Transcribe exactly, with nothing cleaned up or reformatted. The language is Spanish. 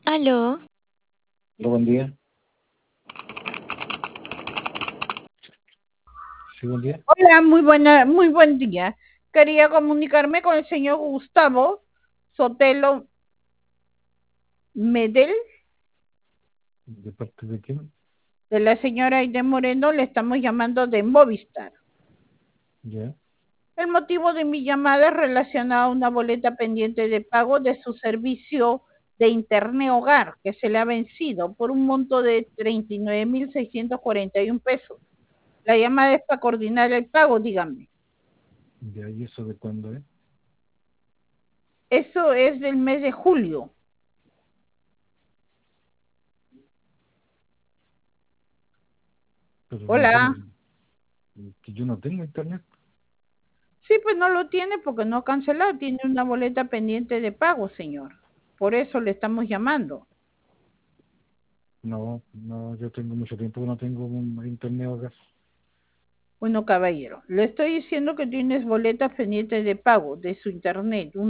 Aló, Hola, buen día. Sí, buen día. Hola, muy buena, muy buen día. Quería comunicarme con el señor Gustavo Sotelo Medel, ¿De parte de quién? de la señora Aide Moreno, le estamos llamando de Movistar. Ya. El motivo de mi llamada es relacionado a una boleta pendiente de pago de su servicio de Internet Hogar, que se le ha vencido por un monto de treinta y nueve mil seiscientos cuarenta y uno pesos. La llamada es para coordinar el pago, dígame. Ya, ¿y eso de cuándo es? Eso es del mes de julio. Pero no, bueno, Hola. que yo no tengo internet. Sí, pues no lo tiene porque no ha cancelado, tiene una boleta pendiente de pago, señor. Por eso le estamos llamando. No, no, yo tengo mucho tiempo que no tengo un internet acá. Bueno, caballero, le estoy diciendo que tienes boletas pendientes de pago de su internet,